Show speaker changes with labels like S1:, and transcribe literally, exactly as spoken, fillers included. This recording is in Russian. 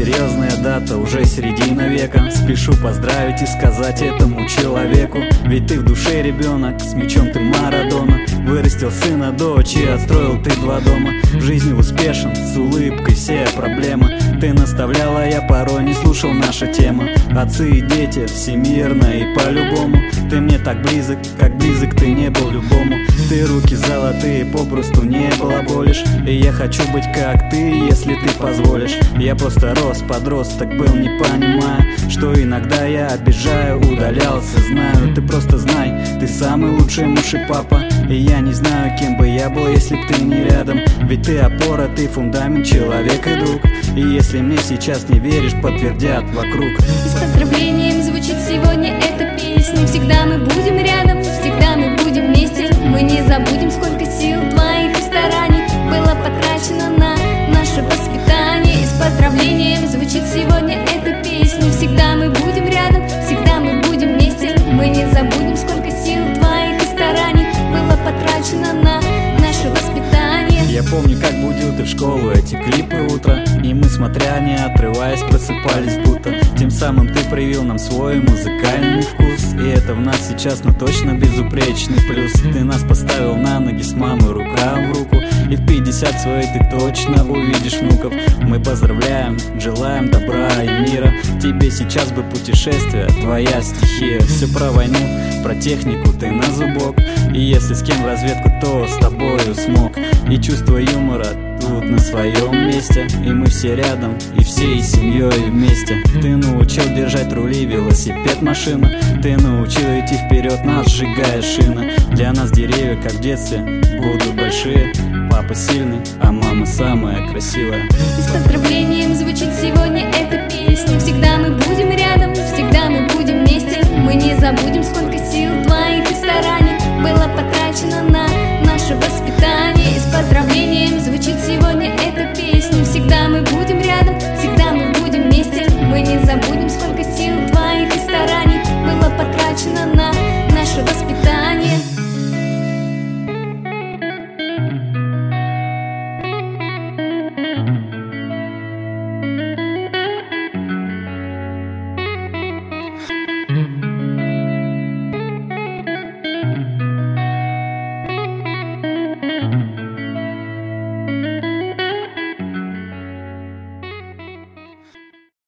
S1: серьезная дата, уже середина века. Спешу поздравить и сказать этому человеку: ведь ты в душе ребенок, с мечом ты Марадона. Вырастил сына, дочь и отстроил ты два дома. В жизни успешен, с улыбкой все проблемы. Ты наставляла, я порой не слушал наши темы. Отцы и дети, всемирно и по-любому. Ты мне так близок, как близок ты не был любому. Ты руки золотые, попросту не балаболишь. И я хочу быть как ты, если ты позволишь. Я просто рос, подросток был, не понимая, что иногда я обижаю, удалялся, знаю. Ты просто знай, ты самый лучший муж и папа. И я не знаю, кем бы я был, если б ты не рядом. Ведь ты опора, ты фундамент, человек и друг. И если мне сейчас не веришь, подтвердят вокруг.
S2: С поздравлением звучит сегодня эта песня. Всегда мы будем рядом, всегда мы будем вместе. Мы не забудем, сколько сил твоих и стараний было потрачено на наше воспитание. И с поздравлением звучит сегодня эта песня. Всегда мы будем рядом, всегда мы будем вместе. Мы не забудем, сколько сил твоих и стараний было потрачено на наше воспитание.
S1: Я помню, как будил ты в школу эти клипы утро, и мы, смотря не отрываясь, просыпались будто. Тем самым ты привил нам свой музыкальный вкус, и это в нас сейчас, но точно безупречный плюс. Ты нас поставил на ноги с мамой рука в руку, и в пятьдесят своей ты точно увидишь внуков. Мы поздравляем, желаем добра и мира. Тебе сейчас бы путешествие, твоя стихия. Все про войну, про технику ты на зубок. И если с кем в разведку, то с тобою смог. И чувство юмора тут на своем месте. И мы все рядом, и всей семьей вместе. Ты научил держать рули, велосипед, машина. Ты научил идти вперед, нас сжигая шины. Для нас деревья, как в детстве, будут большие. Папа сильный, а мама самая красивая.
S2: И с поздравлением звучит сегодня эта песня. Всегда мы будем рядом, всегда мы будем вместе. Мы не забудем, сколько